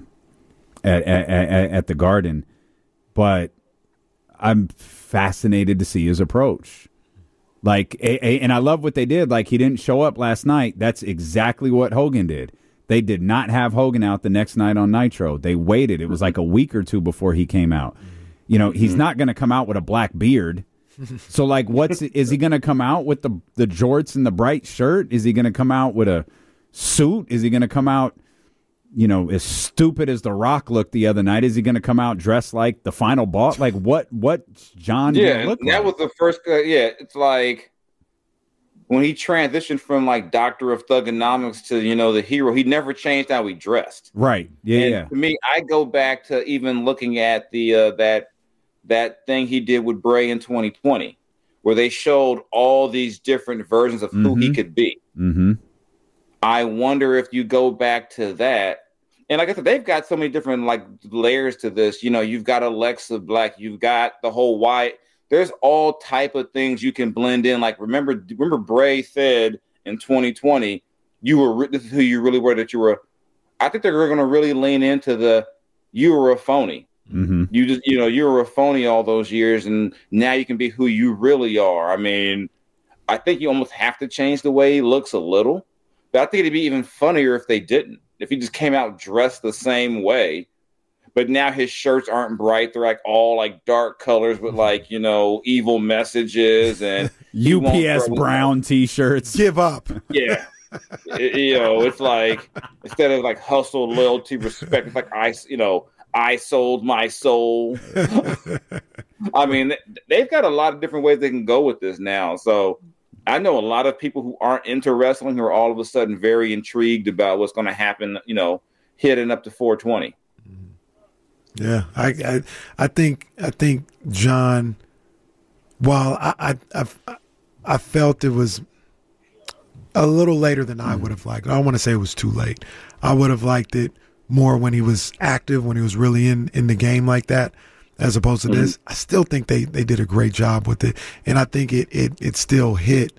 the Garden. But I'm fascinated to see his approach. And I love what they did. Like, he didn't show up last night. That's exactly what Hogan did. They did not have Hogan out the next night on Nitro. They waited. It was like a week or two before he came out. He's not going to come out with a black beard. So, like, is he going to come out with the jorts and the bright shirt? Is he going to come out with a suit? Is he going to come out, as stupid as The Rock looked the other night? Is he going to come out dressed like the Final Boss? Like, what's John going to look like? That was the first. It's like when he transitioned from like Doctor of Thugonomics to the hero. He never changed how he dressed. Right. Yeah. To me, I go back to even looking at the that thing he did with Bray in 2020, where they showed all these different versions of who he could be. Mm-hmm. I wonder if you go back to that, and like I said, they've got so many different like layers to this. You've got Alexa Black, you've got the whole Wyatt. There's all type of things you can blend in. Like remember Bray said in 2020, this is who you really were. That you were. I think they're going to really lean into you were a phony. Mm-hmm. You just you were a phony all those years, and now you can be who you really are. I mean, I think you almost have to change the way he looks a little. But I think it'd be even funnier if they didn't. If he just came out dressed the same way, but now his shirts aren't bright. They're like all like dark colors with like, evil messages and UPS brown T-shirts. Give up. Yeah. It's like instead of like hustle, loyalty, respect, it's like I sold my soul. I mean, they've got a lot of different ways they can go with this now. So I know a lot of people who aren't into wrestling who are all of a sudden very intrigued about what's going to happen, heading up to 420. Yeah, I think John, while I felt it was a little later than I would have liked. I don't want to say it was too late. I would have liked it more when he was active, when he was really in the game like that, as opposed to this. I still think they did a great job with it, and I think it still hit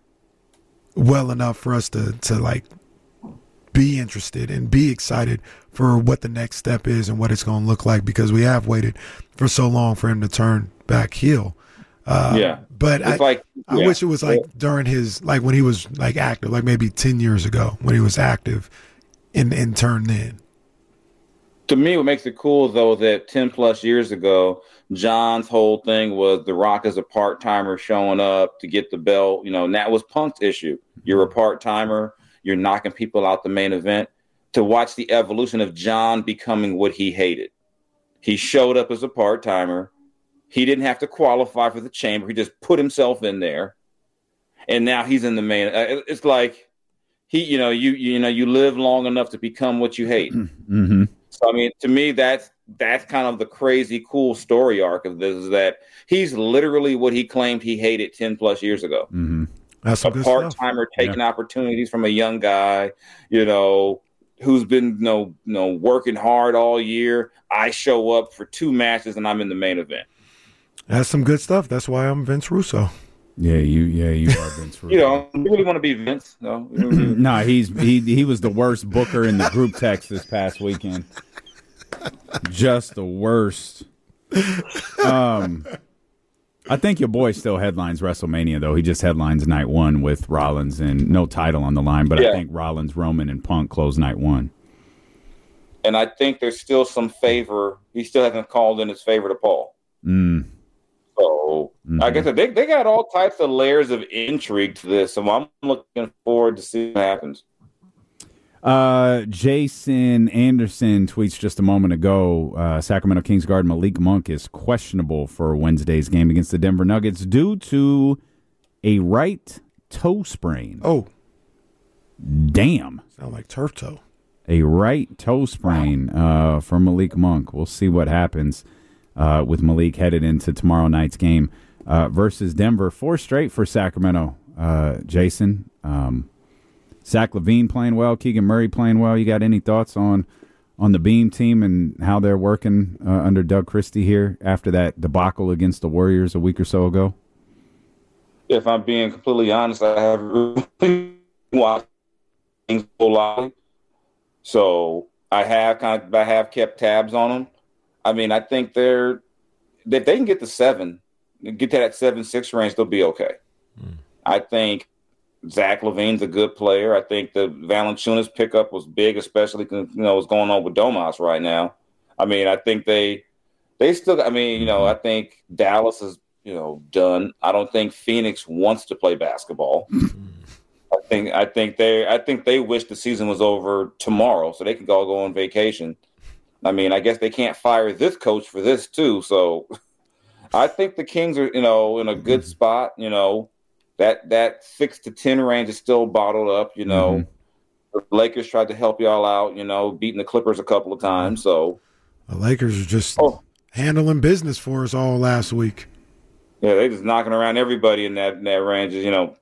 well enough for us to like be interested and be excited for what the next step is and what it's going to look like, because we have waited for so long for him to turn back heel. But I wish it was like during his, like when he was like active, like maybe 10 years ago when he was active and turned in. To me, what makes it cool, though, that 10 plus years ago, John's whole thing was The Rock as a part-timer showing up to get the belt. And that was Punk's issue. You're a part-timer. You're knocking people out the main event. To watch the evolution of John becoming what he hated. He showed up as a part-timer. He didn't have to qualify for the chamber. He just put himself in there. And now he's in the main. It's like you live long enough to become what you hate. Mm-hmm. So, I mean, to me, that's kind of the crazy, cool story arc of this, is that he's literally what he claimed he hated 10 plus years ago. Mm-hmm. That's a part-timer taking opportunities from a young guy, who's been, working hard all year. I show up for 2 matches and I'm in the main event. That's some good stuff. That's why I'm Vince Russo. Yeah, you are Vince Russo. You really want to be Vince? No. No, he was the worst booker in the group text this past weekend. Just the worst. I think your boy still headlines WrestleMania, though. He just headlines night 1 with Rollins and no title on the line. But I think Rollins, Roman, and Punk close night 1. And I think there's still some favor. He still hasn't called in his favor to Paul. So I guess they got all types of layers of intrigue to this. So I'm looking forward to see what happens. Jason Anderson tweets just a moment ago, Sacramento Kings guard Malik Monk is questionable for Wednesday's game against the Denver Nuggets due to a right toe sprain. Oh. Damn. Sound like turf toe. A right toe sprain for Malik Monk. We'll see what happens with Malik headed into tomorrow night's game versus Denver. 4 straight for Sacramento, Jason. Zach LaVine playing well, Keegan Murray playing well. You got any thoughts on the Beam team and how they're working under Doug Christie here after that debacle against the Warriors a week or so ago? If I'm being completely honest, I haven't really watched things a lot. So I have kept tabs on them. I mean, I think if they can get to 7, get to that 7-6 range, they'll be okay. I think Zach LaVine's a good player. I think the Valanciunas pickup was big, especially because, what's going on with Domas right now. I mean, I think they still. I mean, I think Dallas is done. I don't think Phoenix wants to play basketball. I think they wish the season was over tomorrow so they can all go on vacation. I mean, I guess they can't fire this coach for this too. So I think the Kings are in a good spot. That 6 to 10 range is still bottled up. The Lakers tried to help y'all out, beating the Clippers a couple of times. So the Lakers are just handling business for us all last week. Yeah, they just knocking around everybody in that range. All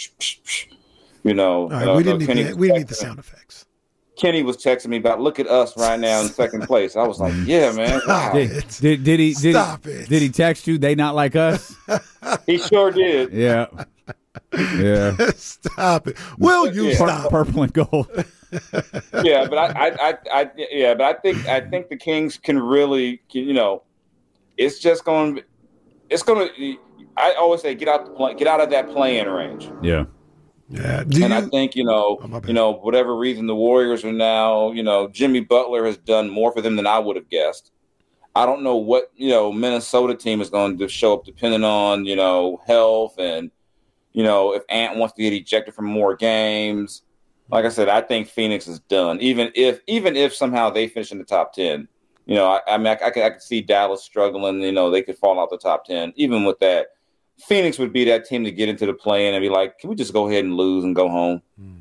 right, we didn't need the sound effects. Kenny was texting me about, look at us right now in second place. I was like, yeah, man. Wow. Did he text you? They not like us? He sure did. Yeah. Yeah. Stop it. Will you stop? Purple and gold. Yeah, but I think the Kings can really, it's going. I always say get out of that play-in range. Yeah. Yeah. I think whatever reason the Warriors are now, Jimmy Butler has done more for them than I would have guessed. I don't know what Minnesota team is going to show up depending on health and if Ant wants to get ejected from more games. Like I said, I think Phoenix is done. Even if somehow they finish in the top 10, I could see Dallas struggling. They could fall out the top 10. Even with that, Phoenix would be that team to get into the play-in and be like, can we just go ahead and lose and go home?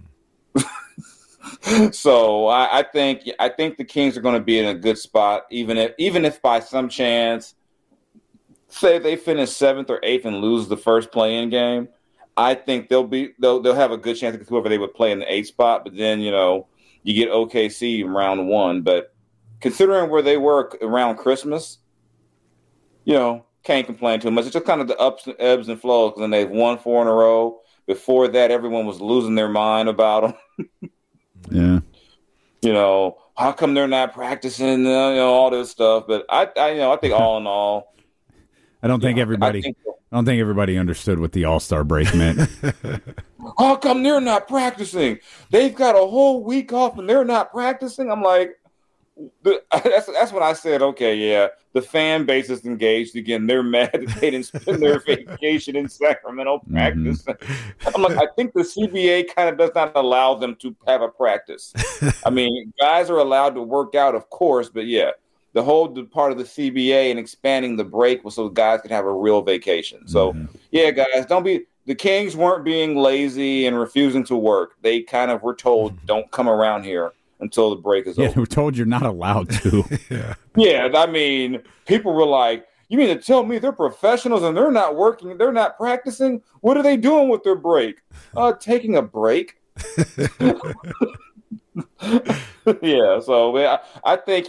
So I think the Kings are going to be in a good spot, even if by some chance, say they finish 7th or 8th and lose the first play-in game. I think they'll have a good chance to whoever they would play in the 8th spot. But then you get OKC in round 1. But considering where they were around Christmas, can't complain too much. It's just kind of the ebbs and flows. Because then they've won 4 in a row. Before that, everyone was losing their mind about them. Yeah. How come they're not practicing? All this stuff. But I think all in all, I don't think everybody understood what the All-Star break meant. How come they're not practicing? They've got a whole week off and they're not practicing. I'm like, that's when I said, okay, yeah, the fan base is engaged again. They're mad that they didn't spend their vacation in Sacramento practicing. I'm like, I think the CBA kind of does not allow them to have a practice. I mean, guys are allowed to work out, of course, but yeah. The whole part of the CBA and expanding the break was so guys could have a real vacation. So, yeah, guys, the Kings weren't being lazy and refusing to work. They kind of were told, don't come around here until the break is over. Yeah, we're told you're not allowed to. Yeah, I mean, people were like, you mean to tell me they're professionals and they're not working, they're not practicing? What are they doing with their break? Taking a break. Yeah, so I think,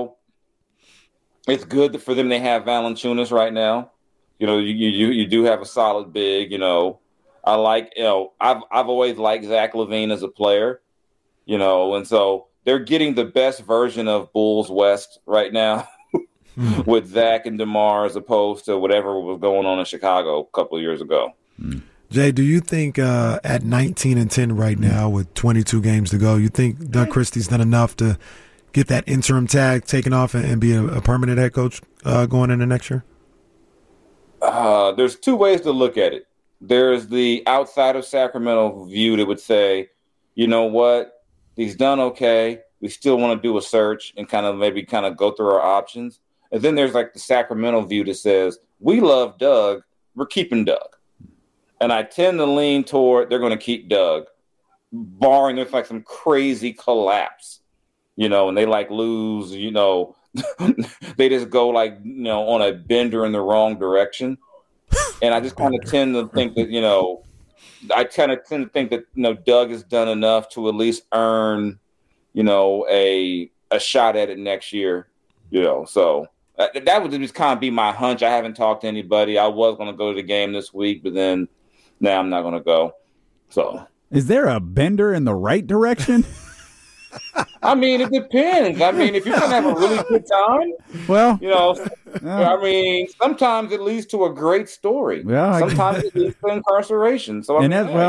it's good for them. They have Valanciunas right now. You do have a solid big. I like. I've always liked Zach LaVine as a player. And so they're getting the best version of Bulls West right now with Zach and DeMar as opposed to whatever was going on in Chicago a couple of years ago. Jay, do you think at 19-10 right now with 22 games to go, you think Doug Christie's done enough to get that interim tag taken off and be a permanent head coach going into next year? There's 2 ways to look at it. There's the outside of Sacramento view that would say, you know what, he's done okay. We still want to do a search and kind of go through our options. And then there's like the Sacramento view that says, we love Doug, we're keeping Doug. And I tend to lean toward they're going to keep Doug, barring there's like some crazy collapse. And they lose, they just go on a bender in the wrong direction. And I just kind of tend to think that, I kind of tend to think that Doug has done enough to at least earn a shot at it next year. So that would just kind of be my hunch. I haven't talked to anybody. I was going to go to the game this week, but then now I'm not going to go. So is there a bender in the right direction? I mean, it depends. I mean, if you're going to have a really good time, well, I mean, sometimes it leads to a great story. Well, sometimes it leads to incarceration. So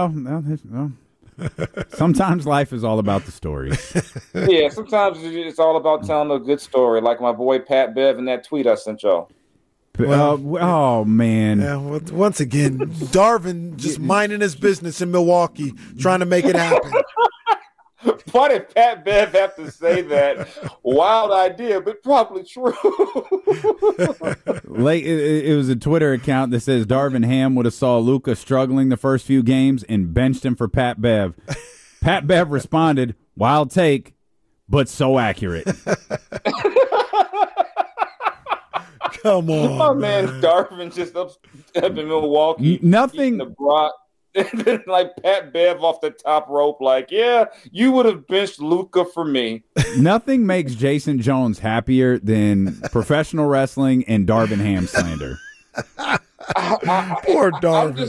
sometimes life is all about the stories. Yeah, sometimes it's all about telling a good story, like my boy Pat Bev in that tweet I sent y'all. Oh man! Yeah, once again, Darvin just minding his business in Milwaukee, trying to make it happen. Why did Pat Bev have to say that? Wild idea, but probably true. It was a Twitter account that says Darvin Ham would have saw Luka struggling the first few games and benched him for Pat Bev. Pat Bev responded, "Wild take, but so accurate." Come on, my man Darvin just up in Milwaukee. Nothing. The Brock. And then, like Pat Bev off the top rope, like, yeah, you would have benched Luka for me. Nothing makes Jason Jones happier than professional wrestling and Darvin Ham slander. Poor Darvin.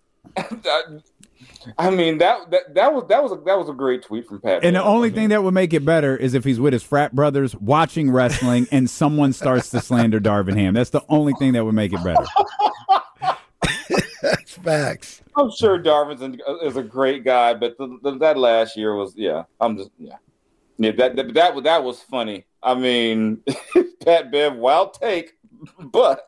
I mean, that was a great tweet from Pat. And the only thing that would make it better is if he's with his frat brothers watching wrestling and someone starts to slander Darvin Ham. That's the only thing that would make it better. That's facts. I'm sure Darvin is a great guy, but that last year was that was funny. I mean, Pat Bev, wild take, but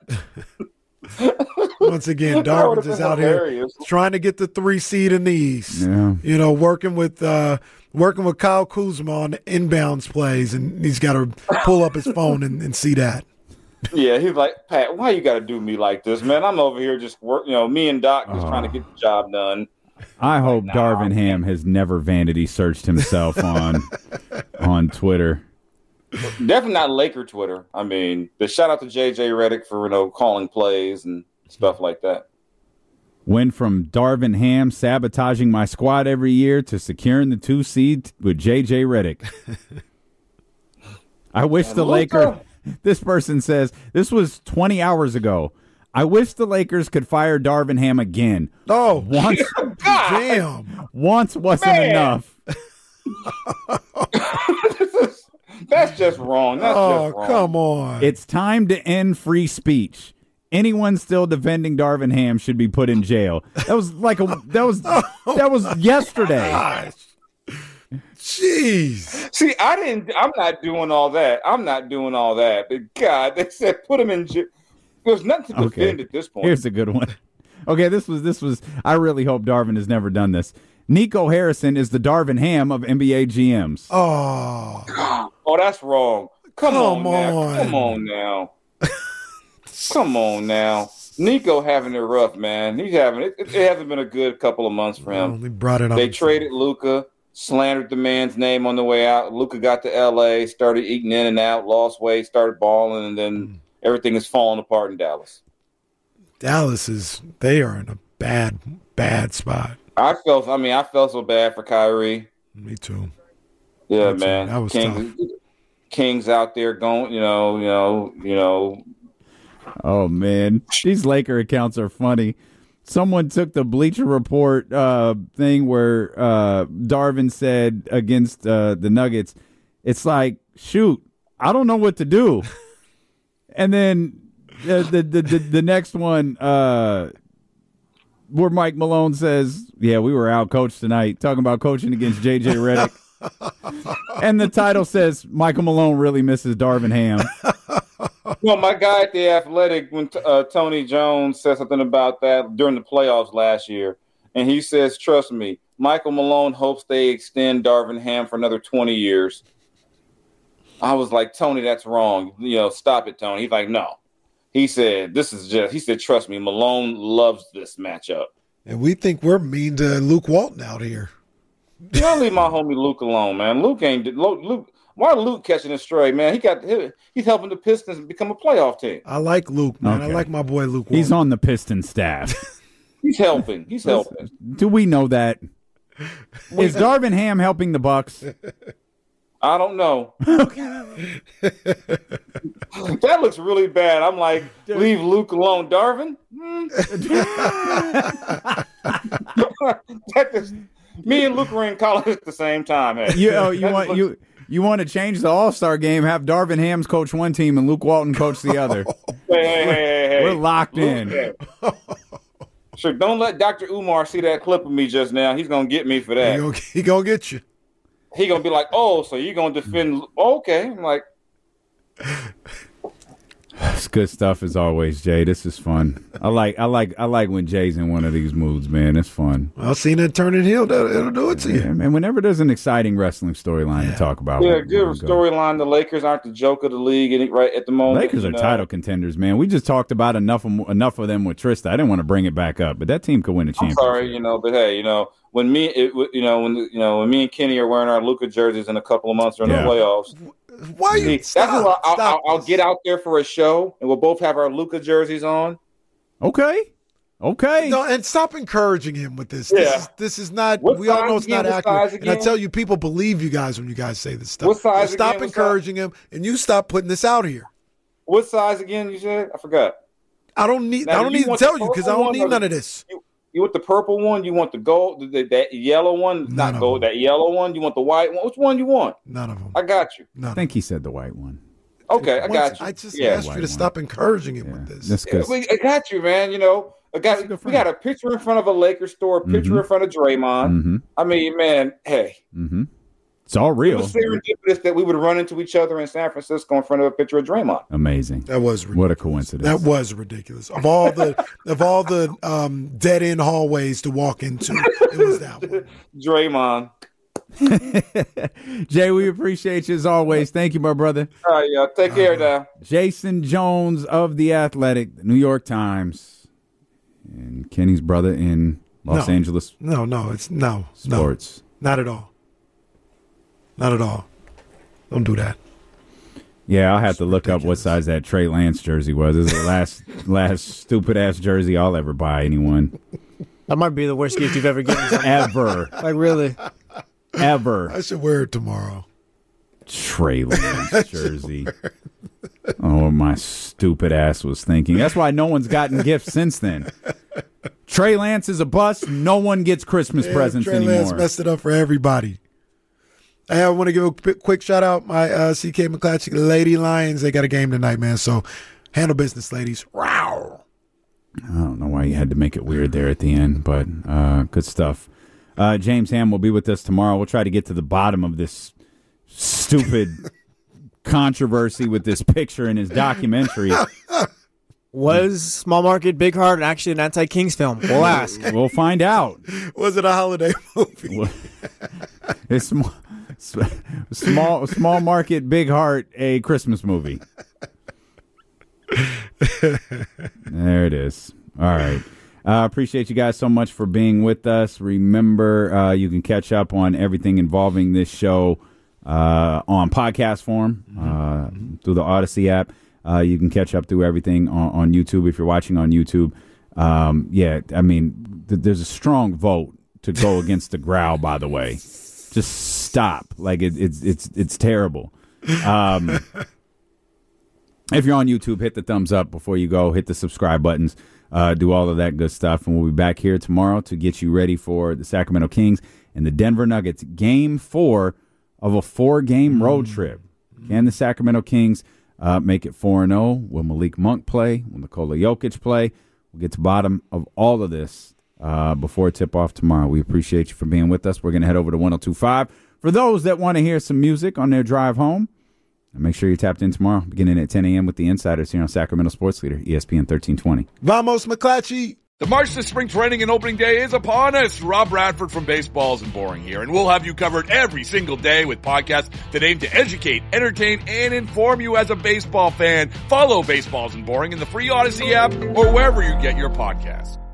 once again, Darvin's is out hilarious. Here trying to get the 3 seed in the East. Yeah. Working with Kyle Kuzma on the inbounds plays, and he's got to pull up his phone and see that. Yeah, he's like, Pat, why you got to do me like this, man? I'm over here just me and Doc just trying to get the job done. I hope Darvin Ham has never vanity searched himself on Twitter. Definitely not Laker Twitter. I mean, the shout out to JJ Redick for calling plays and stuff like that. Went from Darvin Ham sabotaging my squad every year to securing the 2 seed with JJ Redick. I wish the Lakers. This person says, this was 20 hours ago. I wish the Lakers could fire Darvin Ham again. Oh, once, damn. Once wasn't enough. That's just wrong. That's just wrong. Come on. It's time to end free speech. Anyone still defending Darvin Ham should be put in jail. That was that was yesterday. Gosh. Jeez. See, I'm not doing all that. But God, they said put him in jail. There's nothing to defend at this point. Here's a good one. Okay, this was I really hope Darvin has never done this. Nico Harrison is the Darvin Ham of NBA GMs. Oh, that's wrong. Come on now. Come on now. Nico having it rough, man. He's having it. It hasn't been a good couple of months for him. He brought it on. They traded Luka. Slandered the man's name on the way out. Luka got to L.A., started eating in and out, lost weight, started balling, and then everything is falling apart in Dallas. They are in a bad spot. I felt so bad for Kyrie. Me too. Yeah, Me man. too. That was tough. Kings out there going, Oh man, these Laker accounts are funny. Someone took the Bleacher Report thing where Darvin said against the Nuggets, it's like, shoot, I don't know what to do. And then the next one where Mike Malone says, yeah, we were out coached tonight, talking about coaching against J.J. Redick. And the title says, Michael Malone really misses Darvin Ham. Well, my guy at The Athletic, when Tony Jones said something about that during the playoffs last year, and he says, trust me, Michael Malone hopes they extend Darvin Ham for another 20 years. I was like, Tony, that's wrong. Stop it, Tony. He's like, no. He said, trust me, Malone loves this matchup. And we think we're mean to Luke Walton out here. You don't leave my homie Luke alone, man. Luke. Why Luke catching a stray, man? He's helping the Pistons become a playoff team. I like Luke, man. Okay. I like my boy Luke Walton. He's on the Pistons staff. He's helping. He's helping. Do we know that? Is Darvin Ham helping the Bucks? I don't know. That looks really bad. I'm like, leave Luke alone. Darvin? Me and Luke were in college at the same time. Hey. You want to change the All-Star game, have Darvin Hams coach one team and Luke Walton coach the other. Hey. We're locked in. Sure, don't let Dr. Umar see that clip of me just now. He's going to get me for that. He going to get you. He going to be like, oh, so you're going to defend. Okay. I'm like. It's good stuff as always, Jay. This is fun. I like when Jay's in one of these moods, man. It's fun. Well, seeing it turning heel, it'll do it to you. And whenever there's an exciting wrestling storyline to talk about. Yeah, good storyline. The Lakers aren't the joke of the league right at the moment. Lakers are title contenders, man. We just talked about enough of them with Trista. I didn't want to bring it back up, but that team could win a championship. I'm sorry, but hey, when me and Kenny are wearing our Luka jerseys in a couple of months during the playoffs. Why are you? I'll get out there for a show, and we'll both have our Luka jerseys on. Okay. No, and stop encouraging him with this. Yeah. This is not. What we all know it's again? not accurate. And I tell you, people believe you guys when you guys say this stuff. What size? Stop encouraging him, and you stop putting this out here. What size again? You said? I forgot. I don't need to tell you because I don't need none of this. You want the purple one? You want the gold? That yellow one? Not gold. That yellow one? You want the white one? Which one you want? None of them. I got you. I think he said the white one. Okay, I got you. I just asked you to stop encouraging him with this. That's good. I got you, man. We got a picture in front of a Lakers store, a picture in front of Draymond. Mm-hmm. I mean, man, hey. Mm-hmm. It's all real. It was serendipitous that we would run into each other in San Francisco in front of a picture of Draymond. Amazing. That was ridiculous. What a coincidence. That was ridiculous. Of all the dead end hallways to walk into, it was that one. Draymond. Jay, we appreciate you as always. Thank you, my brother. All right, y'all. Take care now. Jason Jones of The Athletic, The New York Times, and Kenny's brother in Los Angeles. No, sports. Not at all. Not at all. Don't do that. Yeah, I'll have to look up what size that Trey Lance jersey was. This is the last stupid ass jersey I'll ever buy anyone. That might be the worst gift you've ever given someone. Ever. Like, really? Ever. I should wear it tomorrow. Trey Lance jersey. Oh, my stupid ass was thinking. That's why no one's gotten gifts since then. Trey Lance is a bust. No one gets Christmas presents anymore. Trey Lance messed it up for everybody. I want to give a quick shout out my CK McClatchy Lady Lions. They got a game tonight, man. So handle business, ladies. Wow. I don't know why you had to make it weird there at the end, but good stuff. James Ham will be with us tomorrow. We'll try to get to the bottom of this stupid controversy with this picture in his documentary. Was Small Market Big Heart actually an anti-Kings film? We'll ask. We'll find out. Was it a holiday movie? It's small market, big heart, a Christmas movie. There it is. All right. Appreciate you guys so much for being with us. Remember, you can catch up on everything involving this show on podcast form through the Odyssey app. You can catch up through everything on YouTube if you're watching on YouTube. There's a strong vote to go against the growl, by the way. Just stop. Like it's terrible. If you're on YouTube, hit the thumbs up before you go. Hit the subscribe buttons. Do all of that good stuff. And we'll be back here tomorrow to get you ready for the Sacramento Kings and the Denver Nuggets. Game 4 of a 4-game road trip. Can the Sacramento Kings make it 4-0? Will Malik Monk play? Will Nikola Jokic play? We'll get to the bottom of all of this before tip-off tomorrow. We appreciate you for being with us. We're going to head over to 102.5. For those that want to hear some music on their drive home, make sure you're tapped in tomorrow, beginning at 10 a.m. with the Insiders here on Sacramento Sports Leader, ESPN 1320. Vamos, McClatchy. The march to spring training and opening day is upon us. Rob Bradford from Baseballs and Boring here, and we'll have you covered every single day with podcasts that aim to educate, entertain, and inform you as a baseball fan. Follow Baseballs and Boring in the free Odyssey app or wherever you get your podcasts.